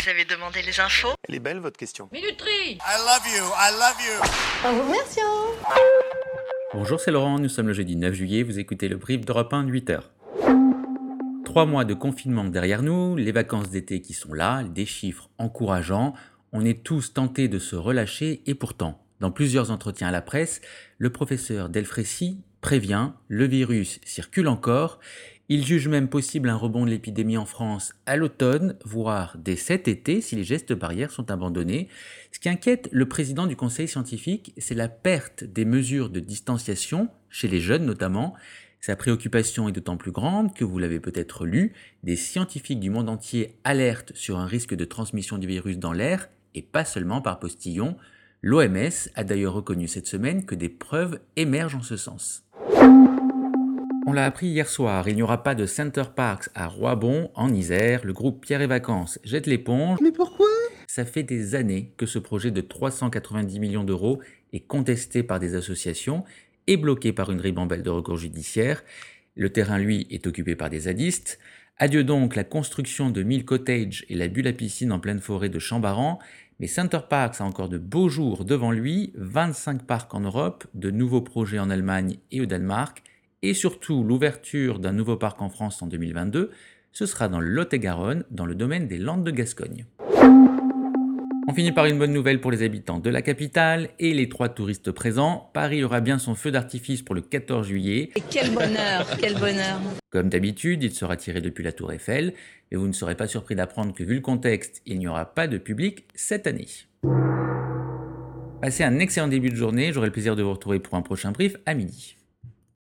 Vous avez demandé les infos? Elle est belle votre question. Minuterie. I love you, I love you. En vous remerciant. Bonjour, c'est Laurent, nous sommes le jeudi 9 juillet, vous écoutez le brief d'Europe 1 de 8h. 3 mois de confinement derrière nous, les vacances d'été qui sont là, des chiffres encourageants, on est tous tentés de se relâcher et pourtant, dans plusieurs entretiens à la presse, le professeur Delfraissy prévient, le virus circule encore, il juge même possible un rebond de l'épidémie en France à l'automne, voire dès cet été si les gestes barrières sont abandonnés. Ce qui inquiète le président du conseil scientifique, c'est la perte des mesures de distanciation, chez les jeunes notamment. Sa préoccupation est d'autant plus grande que, vous l'avez peut-être lu, des scientifiques du monde entier alertent sur un risque de transmission du virus dans l'air, et pas seulement par postillon. L'OMS a d'ailleurs reconnu cette semaine que des preuves émergent en ce sens. On l'a appris hier soir, il n'y aura pas de Center Parcs à Roibon, en Isère. Le groupe Pierre et Vacances jette l'éponge. Mais pourquoi ? Ça fait des années que ce projet de 390 millions d'euros est contesté par des associations et bloqué par une ribambelle de recours judiciaires. Le terrain, lui, est occupé par des zadistes. Adieu donc la construction de 1000 cottages et la bulle à piscine en pleine forêt de Chambaran. Mais Center Parcs a encore de beaux jours devant lui, 25 parcs en Europe, de nouveaux projets en Allemagne et au Danemark, et surtout l'ouverture d'un nouveau parc en France en 2022, ce sera dans le Lot-et-Garonne, dans le domaine des Landes de Gascogne. On finit par une bonne nouvelle pour les habitants de la capitale et les 3 touristes présents. Paris aura bien son feu d'artifice pour le 14 juillet. Et quel bonheur, quel bonheur. Comme d'habitude, il sera tiré depuis la Tour Eiffel, mais vous ne serez pas surpris d'apprendre que vu le contexte, il n'y aura pas de public cette année. Passez un excellent début de journée, j'aurai le plaisir de vous retrouver pour un prochain brief à midi.